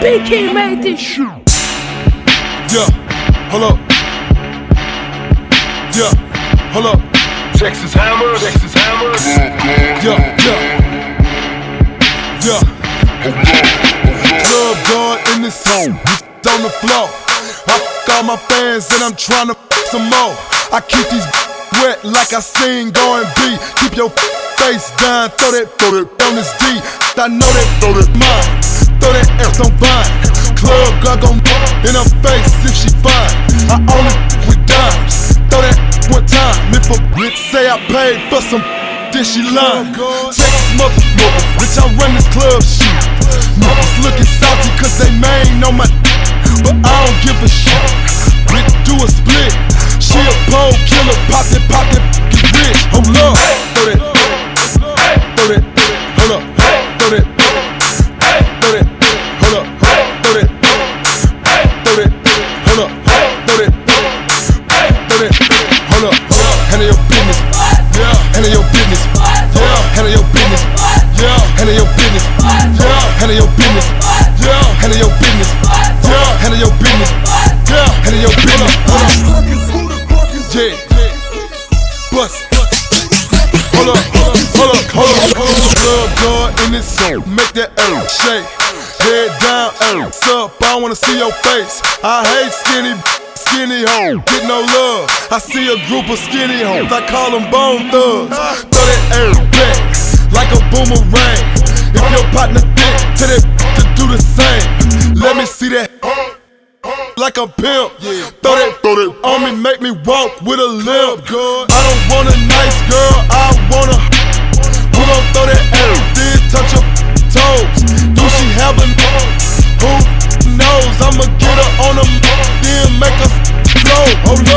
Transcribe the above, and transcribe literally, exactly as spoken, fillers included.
B-King made this shit. Yeah, hold up. Yeah, hold up. Texas Hammers, Texas Hammers. Yeah, yeah. Yeah. Club going in this home, on the floor. I f*** all my fans and I'm tryna f*** some more. I keep these wet like I sing going B. Keep your face down, throw that, throw that on this D. I know that, throw that mine, throw that F on Vine. Club girl gon' in her face if she fine. I only with dimes, throw that one time. If a bitch say I paid for some, then she lying. Texas motherfucker, bitch I run this club shit. Niggas looking salty cause they main on my, but I don't give a shit. Bitch do a split, she a pole killer, pop that, pop that, get rich. Hold up, throw that, throw that, hold up, throw that, throw that, hold up, throw that, throw that, hold up, throw that, throw that, hold up, handle your business, yeah, handle your business, yeah, handle your business, yeah, handle your business, yeah, handle your business, yeah, handle your business, yeah, handle your business, yeah, handle your business, hold up, yeah, bust, hold up, hold up, hold up, hold up, club guard in this song, make that L shake, head down, L, what's up, I don't wanna see your face, I hate skinny, skinny hoes, get no love, I see a group of skinny hoes, I call them bone thugs, throw that L back, like a boomerang, if your partner thick, tell that to do the same, let me see that, like a pimp, yeah. Throw that, throw that on me, make me walk with a limp. I don't want a nice girl, I want a. Who gon' throw that L? Then touch her toes. Do she have a? Who knows? I'ma get her on them, then make her flow. Oh no.